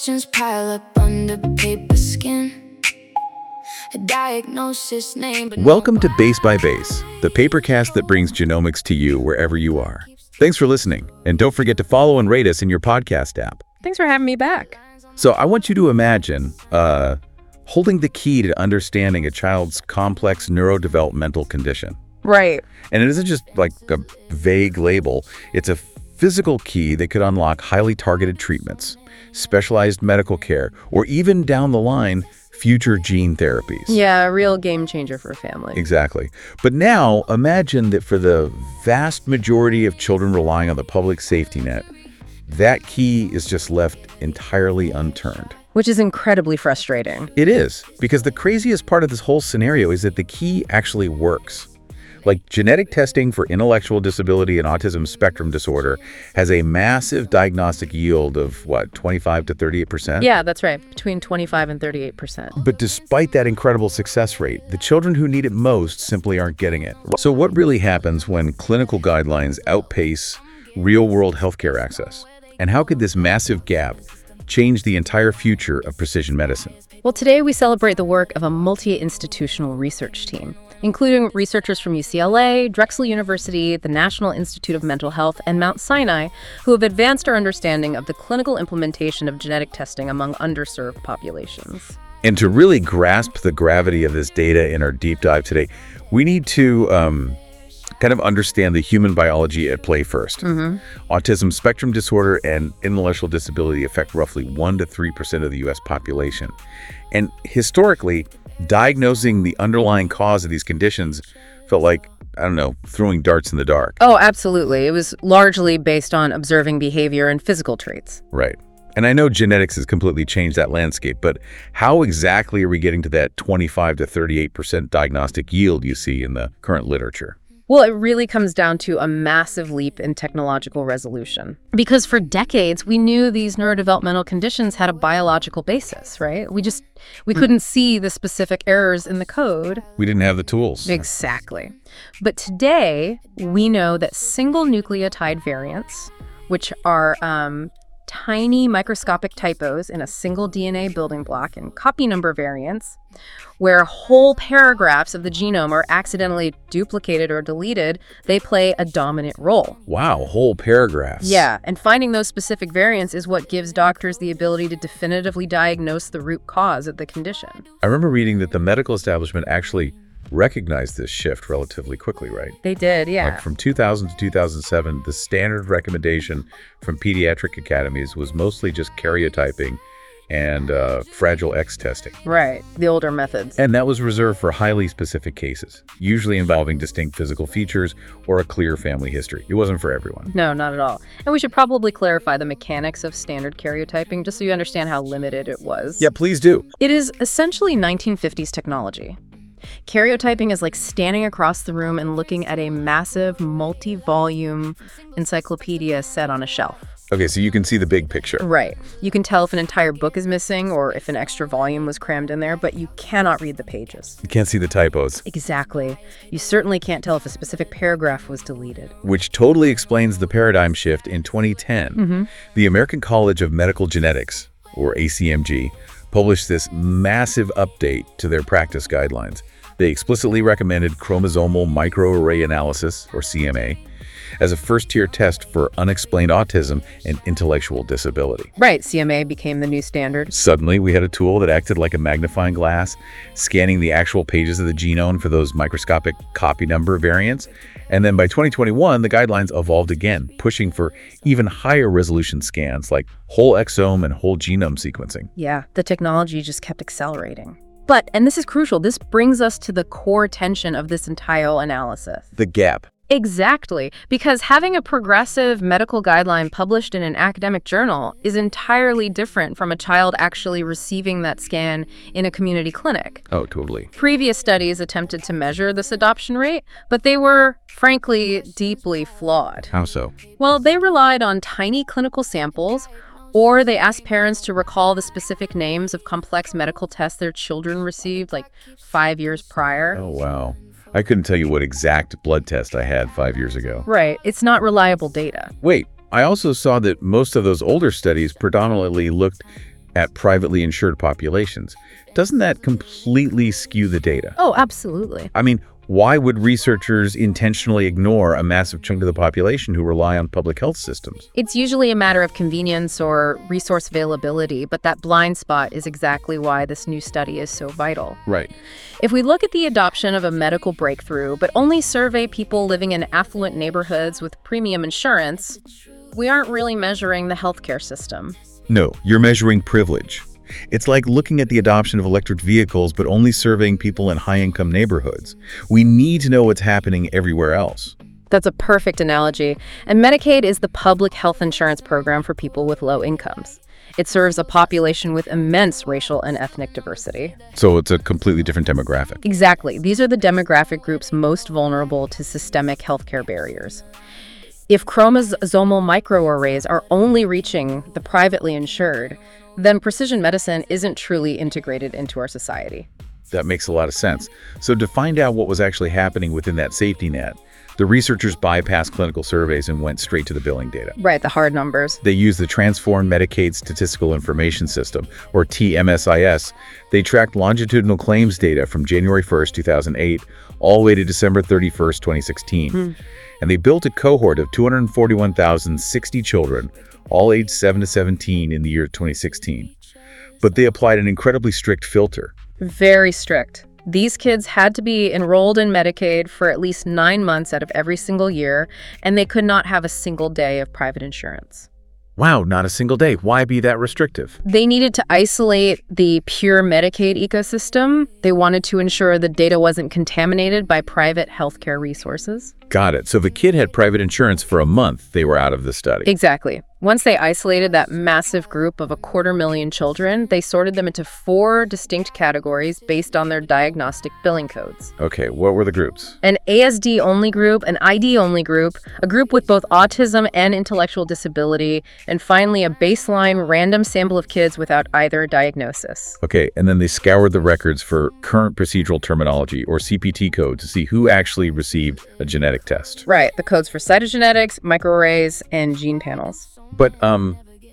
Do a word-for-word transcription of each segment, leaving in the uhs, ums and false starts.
questions pile up under paper skin. A diagnosis name, but Welcome to Base by Base, the papercast that brings genomics to you wherever you are. Thanks for listening, and don't forget to follow and rate us in your podcast app. Thanks for having me back. So I want you to imagine uh, holding the key to understanding a child's complex neurodevelopmental condition. Right. And it isn't just like a vague label. It's a physical key that could unlock highly targeted treatments, specialized medical care, or even down the line, future gene therapies. Yeah, a real game changer for a family. Exactly. But now imagine that for the vast majority of children relying on the public safety net, that key is just left entirely unturned. Which is incredibly frustrating. It is, because the craziest part of this whole scenario is that the key actually works. Like, genetic testing for intellectual disability and autism spectrum disorder has a massive diagnostic yield of, what, twenty-five to thirty-eight percent? Yeah, that's right. Between twenty-five and thirty-eight percent. But despite that incredible success rate, the children who need it most simply aren't getting it. So what really happens when clinical guidelines outpace real-world healthcare access? And how could this massive gap change the entire future of precision medicine? Well, today we celebrate the work of a multi-institutional research team, including researchers from U C L A, Drexel University, the National Institute of Mental Health, and Mount Sinai, who have advanced our understanding of the clinical implementation of genetic testing among underserved populations. And to really grasp the gravity of this data in our deep dive today, we need to um, kind of understand the human biology at play first. Mm-hmm. Autism spectrum disorder and intellectual disability affect roughly one to three percent of the U S population. And historically, diagnosing the underlying cause of these conditions felt like, I don't know, throwing darts in the dark. Oh, absolutely. It was largely based on observing behavior and physical traits. Right. And I know genetics has completely changed that landscape, but how exactly are we getting to that twenty-five to thirty-eight percent diagnostic yield you see in the current literature? Well, it really comes down to a massive leap in technological resolution. Because for decades, we knew these neurodevelopmental conditions had a biological basis, right? We just, we couldn't see the specific errors in the code. We didn't have the tools. Exactly. But today, we know that single nucleotide variants, which are um, tiny microscopic typos in a single D N A building block, and copy number variants, where whole paragraphs of the genome are accidentally duplicated or deleted, they play a dominant role. Wow, whole paragraphs. Yeah, and finding those specific variants is what gives doctors the ability to definitively diagnose the root cause of the condition. I remember reading that the medical establishment actually recognized this shift relatively quickly, right? They did, yeah. Like from two thousand to two thousand seven, the standard recommendation from pediatric academies was mostly just karyotyping and uh, Fragile X testing. Right, the older methods. And that was reserved for highly specific cases, usually involving distinct physical features or a clear family history. It wasn't for everyone. No, not at all. And we should probably clarify the mechanics of standard karyotyping, just so you understand how limited it was. Yeah, please do. It is essentially nineteen fifties technology. Karyotyping is like standing across the room and looking at a massive multi-volume encyclopedia set on a shelf. Okay, so you can see the big picture. Right. You can tell if an entire book is missing or if an extra volume was crammed in there, but you cannot read the pages. You can't see the typos. Exactly. You certainly can't tell if a specific paragraph was deleted. Which totally explains the paradigm shift in twenty ten. Mm-hmm. The American College of Medical Genetics, or A C M G, published this massive update to their practice guidelines. They explicitly recommended chromosomal microarray analysis, or C M A, as a first-tier test for unexplained autism and intellectual disability. Right, C M A became the new standard. Suddenly, we had a tool that acted like a magnifying glass, scanning the actual pages of the genome for those microscopic copy number variants. And then by twenty twenty-one, the guidelines evolved again, pushing for even higher resolution scans like whole exome and whole genome sequencing. Yeah, the technology just kept accelerating. But, and this is crucial, this brings us to the core tension of this entire analysis. The gap. Exactly, because having a progressive medical guideline published in an academic journal is entirely different from a child actually receiving that scan in a community clinic. Oh, totally. Previous studies attempted to measure this adoption rate, but they were, frankly, deeply flawed. How so? Well, they relied on tiny clinical samples, or they asked parents to recall the specific names of complex medical tests their children received like five years prior. Oh, wow. I couldn't tell you what exact blood test I had five years ago. Right. It's not reliable data. Wait, I also saw that most of those older studies predominantly looked at privately insured populations. Doesn't that completely skew the data? Oh, absolutely. I mean, why would researchers intentionally ignore a massive chunk of the population who rely on public health systems? It's usually a matter of convenience or resource availability, but that blind spot is exactly why this new study is so vital. Right. If we look at the adoption of a medical breakthrough, but only survey people living in affluent neighborhoods with premium insurance, we aren't really measuring the healthcare system. No, you're measuring privilege. It's like looking at the adoption of electric vehicles, but only surveying people in high-income neighborhoods. We need to know what's happening everywhere else. That's a perfect analogy. And Medicaid is the public health insurance program for people with low incomes. It serves a population with immense racial and ethnic diversity. So it's a completely different demographic. Exactly. These are the demographic groups most vulnerable to systemic healthcare barriers. If chromosomal microarrays are only reaching the privately insured, then precision medicine isn't truly integrated into our society. That makes a lot of sense. So to find out what was actually happening within that safety net, the researchers bypassed clinical surveys and went straight to the billing data. Right, the hard numbers. They used the Transformed Medicaid Statistical Information System, or T M S I S. They tracked longitudinal claims data from January first, two thousand eight, all the way to December thirty-first, twenty sixteen. Hmm. And they built a cohort of two hundred forty-one thousand sixty children, all aged seven to seventeen in the year twenty sixteen. But they applied an incredibly strict filter. Very strict. These kids had to be enrolled in Medicaid for at least nine months out of every single year, and they could not have a single day of private insurance. Wow, not a single day. Why be that restrictive? They needed to isolate the pure Medicaid ecosystem. They wanted to ensure the data wasn't contaminated by private healthcare resources. Got it. So if a kid had private insurance for a month, they were out of the study. Exactly. Once they isolated that massive group of a quarter million children, they sorted them into four distinct categories based on their diagnostic billing codes. Okay, what were the groups? An A S D-only group, an I D-only group, a group with both autism and intellectual disability, and finally a baseline random sample of kids without either diagnosis. Okay, and then they scoured the records for current procedural terminology, or C P T code, to see who actually received a genetic test. Right, the codes for cytogenetics, microarrays, and gene panels. But um,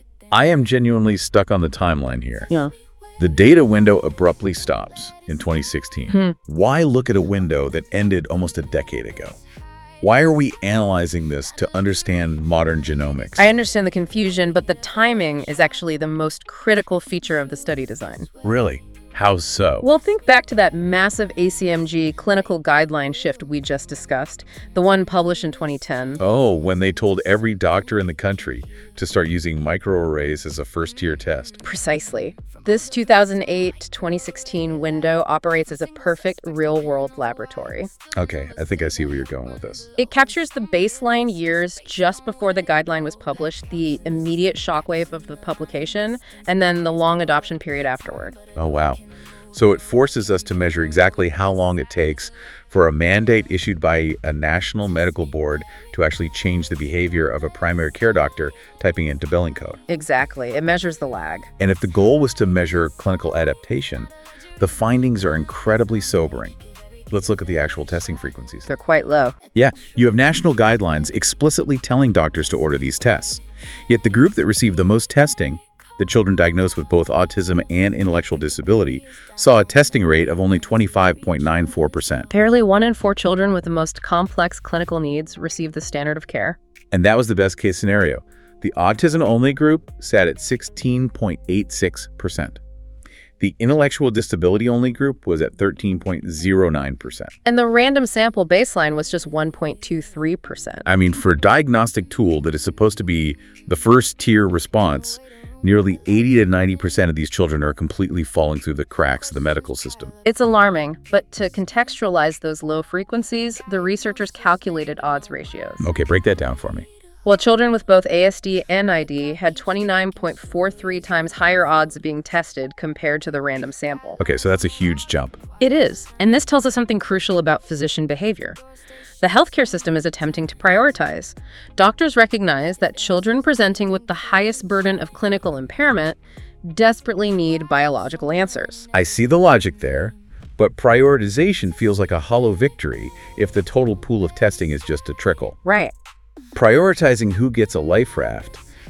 I am genuinely stuck on the timeline here. Yeah. The data window abruptly stops in twenty sixteen. Hmm. Why look at a window that ended almost a decade ago? Why are we analyzing this to understand modern genomics? I understand the confusion, but the timing is actually the most critical feature of the study design. Really? How so? Well, think back to that massive A C M G clinical guideline shift we just discussed, the one published in twenty ten. Oh, when they told every doctor in the country to start using microarrays as a first-tier test. Precisely. This two thousand eight to twenty sixteen window operates as a perfect real-world laboratory. Okay, I think I see where you're going with this. It captures the baseline years just before the guideline was published, the immediate shockwave of the publication, and then the long adoption period afterward. Oh, wow. So it forces us to measure exactly how long it takes for a mandate issued by a national medical board to actually change the behavior of a primary care doctor typing into billing code. Exactly. It measures the lag. And if the goal was to measure clinical adaptation, the findings are incredibly sobering. Let's look at the actual testing frequencies. They're quite low. Yeah, you have national guidelines explicitly telling doctors to order these tests. Yet the group that received the most testing, the children diagnosed with both autism and intellectual disability, saw a testing rate of only twenty-five point nine four percent. Barely one in four children with the most complex clinical needs receive the standard of care. And that was the best case scenario. The autism-only group sat at sixteen point eight six percent. The intellectual disability-only group was at thirteen point zero nine percent. And the random sample baseline was just one point two three percent. I mean, for a diagnostic tool that is supposed to be the first-tier response, nearly eighty to ninety percent of these children are completely falling through the cracks of the medical system. It's alarming, but to contextualize those low frequencies, the researchers calculated odds ratios. Okay, break that down for me. Well, children with both A S D and I D had twenty-nine point four three times higher odds of being tested compared to the random sample. Okay, so that's a huge jump. It is, and this tells us something crucial about physician behavior. The healthcare system is attempting to prioritize. Doctors recognize that children presenting with the highest burden of clinical impairment desperately need biological answers. I see the logic there, but prioritization feels like a hollow victory if the total pool of testing is just a trickle. Right. Prioritizing who gets a life raft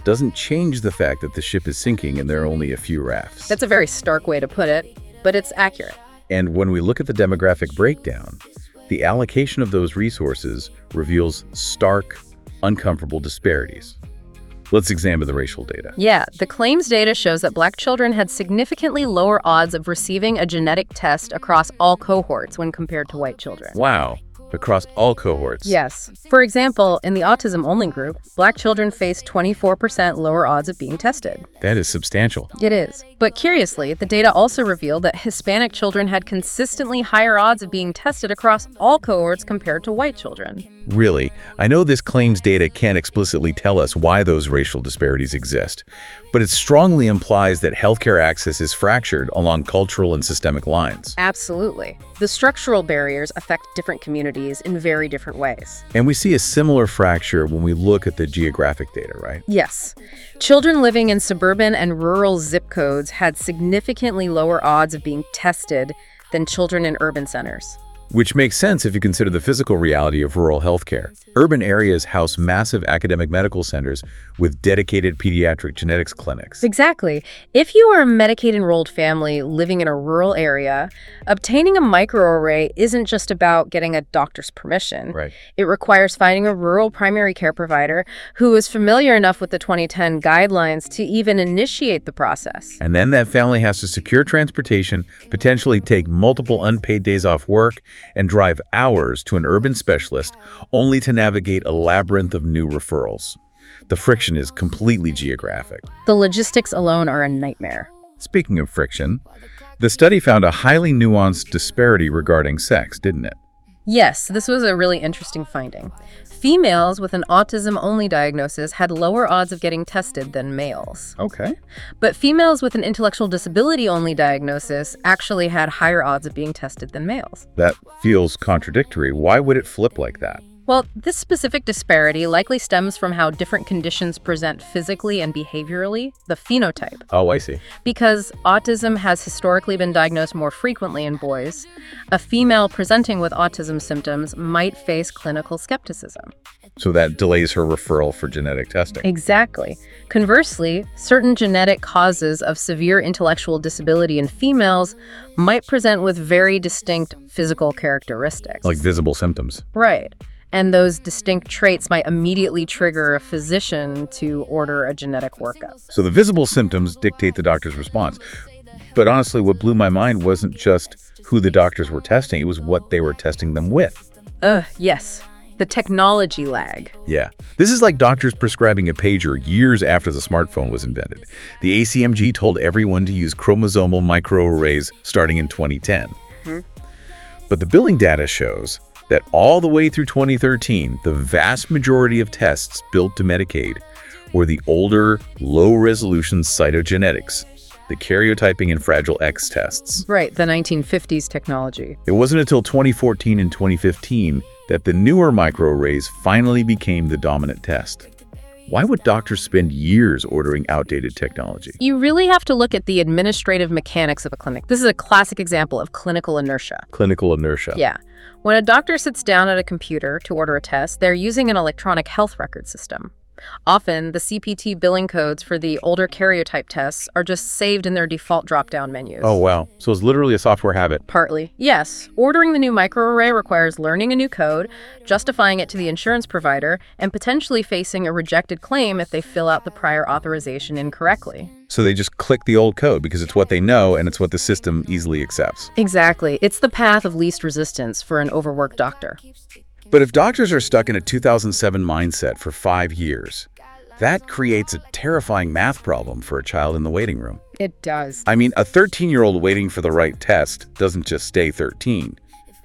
doesn't change the fact that the ship is sinking and there are only a few rafts. That's a very stark way to put it, but it's accurate. And when we look at the demographic breakdown, the allocation of those resources reveals stark, uncomfortable disparities. Let's examine the racial data. Yeah, the claims data shows that Black children had significantly lower odds of receiving a genetic test across all cohorts when compared to white children. Wow. Across all cohorts. Yes. For example, in the autism-only group, Black children face twenty-four percent lower odds of being tested. That is substantial. It is. But curiously, the data also revealed that Hispanic children had consistently higher odds of being tested across all cohorts compared to white children. Really, I know this claims data can't explicitly tell us why those racial disparities exist, but it strongly implies that healthcare access is fractured along cultural and systemic lines. Absolutely. The structural barriers affect different communities in very different ways. And we see a similar fracture when we look at the geographic data, right? Yes. Children living in suburban and rural zip codes had significantly lower odds of being tested than children in urban centers. Which makes sense if you consider the physical reality of rural healthcare. Urban areas house massive academic medical centers with dedicated pediatric genetics clinics. Exactly. If you are a Medicaid-enrolled family living in a rural area, obtaining a microarray isn't just about getting a doctor's permission. Right. It requires finding a rural primary care provider who is familiar enough with the twenty ten guidelines to even initiate the process. And then that family has to secure transportation, potentially take multiple unpaid days off work, and drive hours to an urban specialist, only to navigate a labyrinth of new referrals. The friction is completely geographic. The logistics alone are a nightmare. Speaking of friction, the study found a highly nuanced disparity regarding sex, didn't it? Yes, this was a really interesting finding. Females with an autism-only diagnosis had lower odds of getting tested than males. Okay. But females with an intellectual disability-only diagnosis actually had higher odds of being tested than males. That feels contradictory. Why would it flip like that? Well, this specific disparity likely stems from how different conditions present physically and behaviorally, the phenotype. Oh, I see. Because autism has historically been diagnosed more frequently in boys, a female presenting with autism symptoms might face clinical skepticism. So that delays her referral for genetic testing. Exactly. Conversely, certain genetic causes of severe intellectual disability in females might present with very distinct physical characteristics. Like visible symptoms. Right. And those distinct traits might immediately trigger a physician to order a genetic workup. So the visible symptoms dictate the doctor's response. But honestly, what blew my mind wasn't just who the doctors were testing, it was what they were testing them with. Ugh, yes. The technology lag. Yeah. This is like doctors prescribing a pager years after the smartphone was invented. The A C M G told everyone to use chromosomal microarrays starting in twenty ten. Mm-hmm. But the billing data shows that all the way through twenty thirteen, the vast majority of tests billed to Medicaid were the older, low-resolution cytogenetics, the karyotyping and Fragile X tests. Right, the nineteen fifties technology. It wasn't until twenty fourteen and twenty fifteen that the newer microarrays finally became the dominant test. Why would doctors spend years ordering outdated technology? You really have to look at the administrative mechanics of a clinic. This is a classic example of clinical inertia. Clinical inertia. Yeah. When a doctor sits down at a computer to order a test, they're using an electronic health record system. Often, the C P T billing codes for the older karyotype tests are just saved in their default drop-down menus. Oh, wow. So it's literally a software habit. Partly. Yes. Ordering the new microarray requires learning a new code, justifying it to the insurance provider, and potentially facing a rejected claim if they fill out the prior authorization incorrectly. So they just click the old code because it's what they know and it's what the system easily accepts. Exactly. It's the path of least resistance for an overworked doctor. But if doctors are stuck in a two thousand seven mindset for five years, that creates a terrifying math problem for a child in the waiting room. It does. I mean, a thirteen-year-old waiting for the right test doesn't just stay thirteen.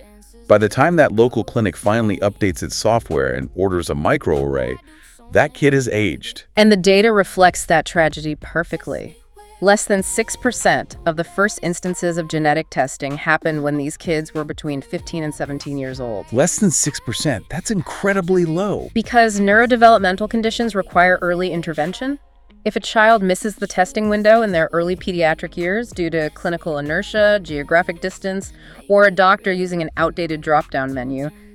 By the time that local clinic finally updates its software and orders a microarray, that kid is aged. And the data reflects that tragedy perfectly. Less than six percent of the first instances of genetic testing happened when these kids were between fifteen and seventeen years old. Less than six percent? That's incredibly low. Because neurodevelopmental conditions require early intervention. If a child misses the testing window in their early pediatric years due to clinical inertia, geographic distance, or a doctor using an outdated drop-down menu,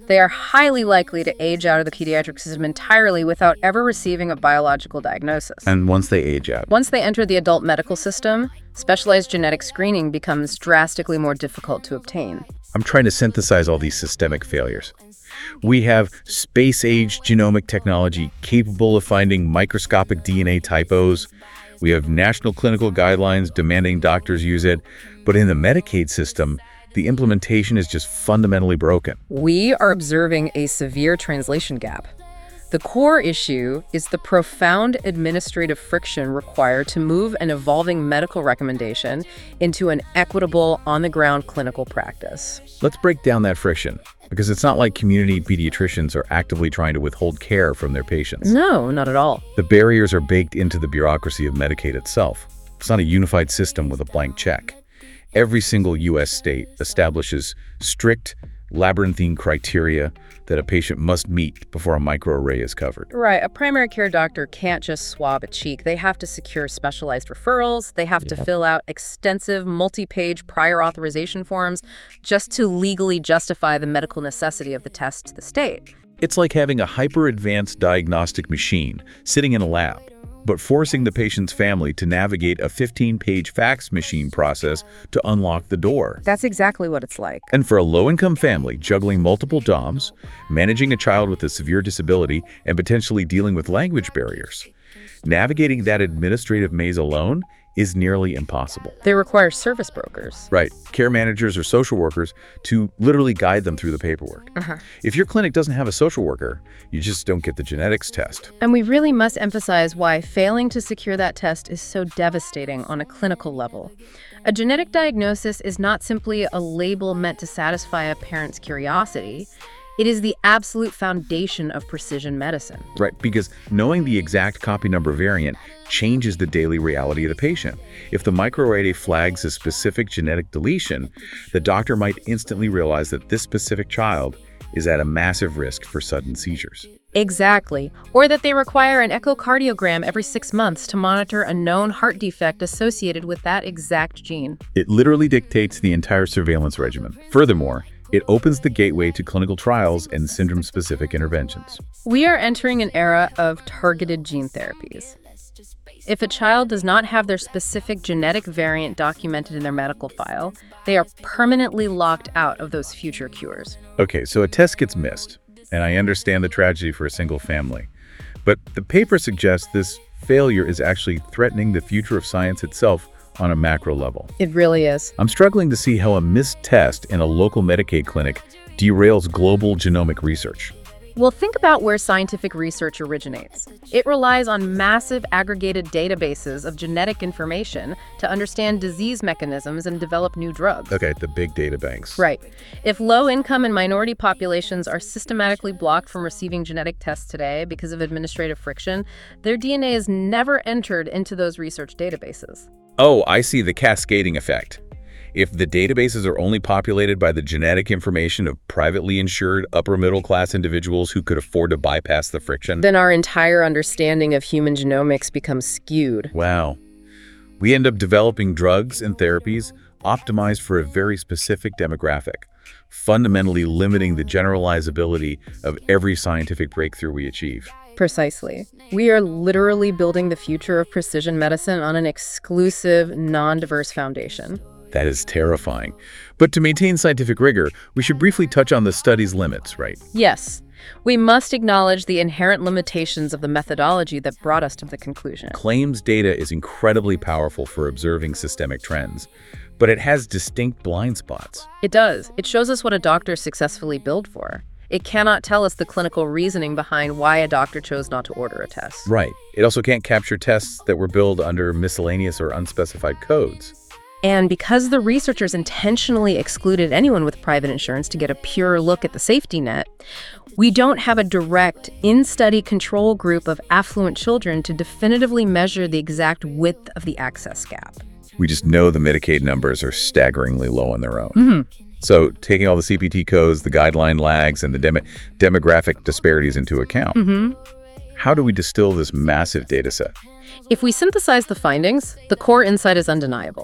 They are highly likely to age out of the pediatric system entirely without ever receiving a biological diagnosis. And once they age out? Once they enter the adult medical system, specialized genetic screening becomes drastically more difficult to obtain. I'm trying to synthesize all these systemic failures. We have space-age genomic technology capable of finding microscopic D N A typos. We have national clinical guidelines demanding doctors use it. But in the Medicaid system, the implementation is just fundamentally broken. We are observing a severe translation gap. The core issue is the profound administrative friction required to move an evolving medical recommendation into an equitable, on-the-ground clinical practice. Let's break down that friction, because it's not like community pediatricians are actively trying to withhold care from their patients. No, not at all. The barriers are baked into the bureaucracy of Medicaid itself. It's not a unified system with a blank check. Every single U S state establishes strict, labyrinthine criteria that a patient must meet before a microarray is covered. Right. A primary care doctor can't just swab a cheek. They have to secure specialized referrals. They have to Yep. fill out extensive multi-page prior authorization forms just to legally justify the medical necessity of the test to the state. It's like having a hyper-advanced diagnostic machine sitting in a lab, but forcing the patient's family to navigate a fifteen-page fax machine process to unlock the door. That's exactly what it's like. And for a low-income family, juggling multiple D O Ms, managing a child with a severe disability, and potentially dealing with language barriers, navigating that administrative maze alone is nearly impossible. They require service brokers. Right, care managers or social workers to literally guide them through the paperwork. Uh-huh. If your clinic doesn't have a social worker, you just don't get the genetics test. And we really must emphasize why failing to secure that test is so devastating on a clinical level. A genetic diagnosis is not simply a label meant to satisfy a parent's curiosity. It is the absolute foundation of precision medicine. Right, because knowing the exact copy number variant changes the daily reality of the patient. If the microarray flags a specific genetic deletion, the doctor might instantly realize that this specific child is at a massive risk for sudden seizures. Exactly. Or that they require an echocardiogram every six months to monitor a known heart defect associated with that exact gene. It literally dictates the entire surveillance regimen. Furthermore, it opens the gateway to clinical trials and syndrome-specific interventions. We are entering an era of targeted gene therapies. If a child does not have their specific genetic variant documented in their medical file, they are permanently locked out of those future cures. Okay, so a test gets missed, and I understand the tragedy for a single family. But the paper suggests this failure is actually threatening the future of science itself on a macro level. It really is. I'm struggling to see how a missed test in a local Medicaid clinic derails global genomic research. Well, think about where scientific research originates. It relies on massive aggregated databases of genetic information to understand disease mechanisms and develop new drugs. Okay, the big data banks. Right. If low-income and minority populations are systematically blocked from receiving genetic tests today because of administrative friction, their D N A is never entered into those research databases. Oh, I see the cascading effect. If the databases are only populated by the genetic information of privately insured upper-middle-class individuals who could afford to bypass the friction, Then our entire understanding of human genomics becomes skewed. wow. We end up developing drugs and therapies optimized for a very specific demographic, fundamentally limiting the generalizability of every scientific breakthrough we achieve. Precisely. We are literally building the future of precision medicine on an exclusive, non-diverse foundation. That is terrifying. But to maintain scientific rigor, we should briefly touch on the study's limits, right? Yes, we must acknowledge the inherent limitations of the methodology that brought us to the conclusion. Claims data is incredibly powerful for observing systemic trends, but it has distinct blind spots. It does. It shows us what a doctor successfully billed for. It cannot tell us the clinical reasoning behind why a doctor chose not to order a test. Right. It also can't capture tests that were billed under miscellaneous or unspecified codes. And because the researchers intentionally excluded anyone with private insurance to get a pure look at the safety net, we don't have a direct in-study control group of affluent children to definitively measure the exact width of the access gap. We just know the Medicaid numbers are staggeringly low on their own. Mm-hmm. So taking all the C P T codes, the guideline lags, and the dem demographic disparities into account, Mm-hmm. how do we distill this massive data set? If we synthesize the findings, the core insight is undeniable.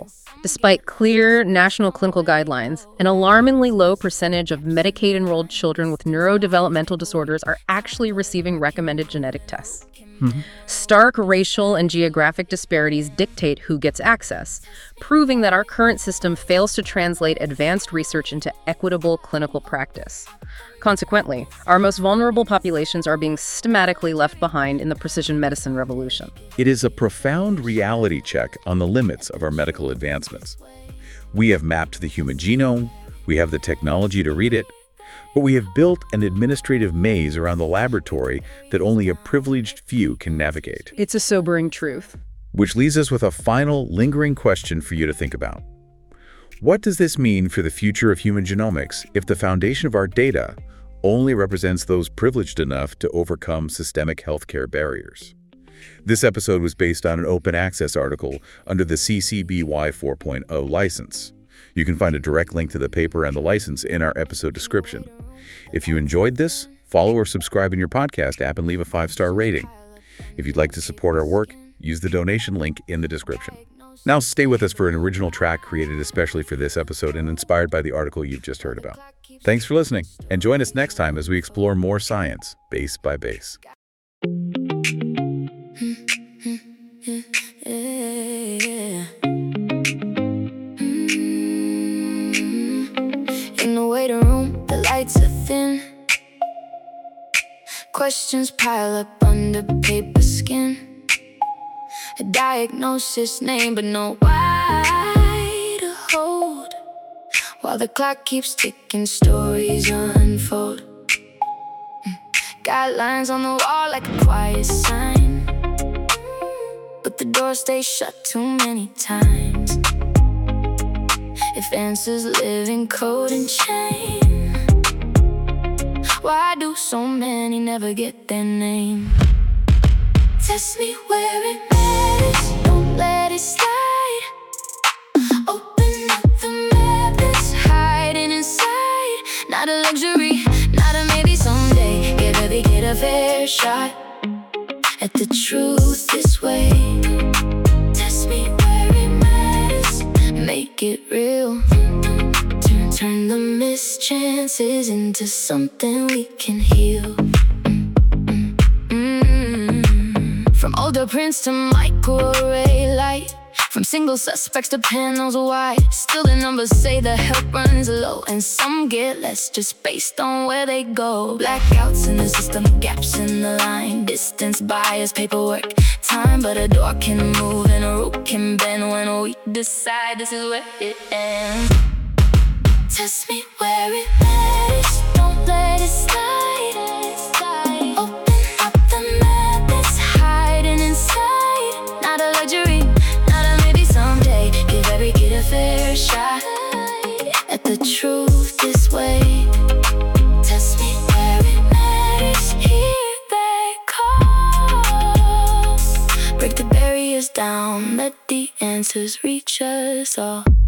Despite clear national clinical guidelines, an alarmingly low percentage of Medicaid-enrolled children with neurodevelopmental disorders are actually receiving recommended genetic tests. Mm-hmm. Stark racial and geographic disparities dictate who gets access, proving that our current system fails to translate advanced research into equitable clinical practice. Consequently, our most vulnerable populations are being systematically left behind in the precision medicine revolution. It is a profound reality check on the limits of our medical advancements. We have mapped the human genome, we have the technology to read it, but we have built an administrative maze around the laboratory that only a privileged few can navigate. It's a sobering truth. Which leaves us with a final, lingering question for you to think about. What does this mean for the future of human genomics if the foundation of our data only represents those privileged enough to overcome systemic healthcare barriers? This episode was based on an open access article under the C C B Y four point oh license. You can find a direct link to the paper and the license in our episode description. If you enjoyed this, follow or subscribe in your podcast app and leave a five-star rating. If you'd like to support our work, use the donation link in the description. Now stay with us for an original track created especially for this episode and inspired by the article you've just heard about. Thanks for listening, and join us next time as we explore more science, base by base. In the waiting room, the lights are thin. Questions pile up under paper skin. A diagnosis name, but no why to hold. While the clock keeps ticking, stories unfold. Guidelines on the wall like a quiet sign, but the door stays shut too many times. If answers live in code and chain, why do so many never get their name? Test me where it matters, don't let it slide. Open up the map that's hiding inside. Not a luxury, not a maybe someday. Give every kid a fair shot at the truth this way. Test me where it matters, make it real. Turn, turn the missed chances into something we can heal. From older prints to microarray light, from single suspects to panels wide, still the numbers say the help runs low, and some get less just based on where they go. Blackouts in the system, gaps in the line, distance bias, paperwork, time, but a door can move and a rope can bend when we decide this is where it ends. Test me where it matters, don't let it slide. Fair shot at the truth this way. Test me where it matters, hear their call. Break the barriers down, let the answers reach us all.